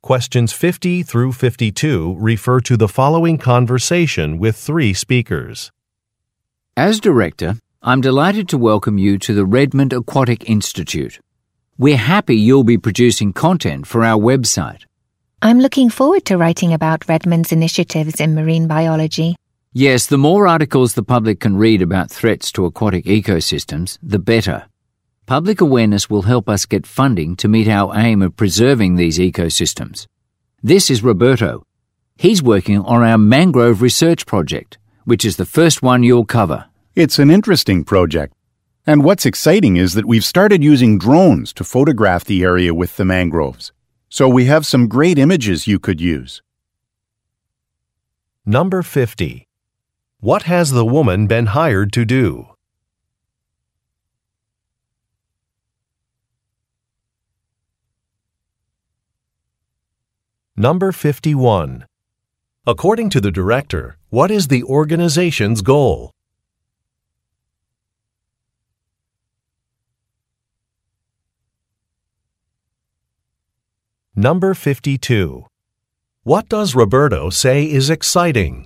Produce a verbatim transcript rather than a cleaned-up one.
Questions fifty through fifty-two refer to the following conversation with three speakers. As director, I'm delighted to welcome you to the Redmond Aquatic Institute. We're happy you'll be producing content for our website. I'm looking forward to writing about Redmond's initiatives in marine biology. Yes, the more articles the public can read about threats to aquatic ecosystems, the better. Public awareness will help us get funding to meet our aim of preserving these ecosystems. This is Roberto. He's working on our mangrove research project, which is the first one you'll cover. It's an interesting project. And what's exciting is that we've started using drones to photograph the area with the mangroves. So we have some great images you could use. Number fifty. What has the woman been hired to do? Number fifty-one. According to the director, what is the organization's goal? Number fifty-two. What does Roberto say is exciting?